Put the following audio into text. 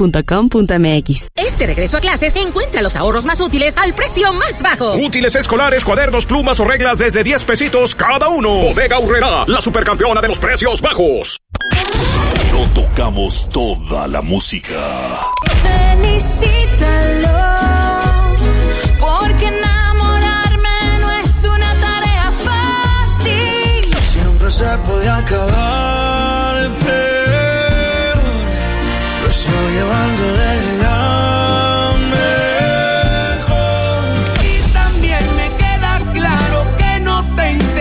bodegaaurrera.com.mx. Este regreso a clases encuentra los ahorros más útiles al precio más bajo. Útiles escolares, cuadernos, plumas o reglas desde 10 pesitos cada uno. Bodega Aurrera, la supercampeona de los precios bajos. No tocamos toda la música. Felicidad.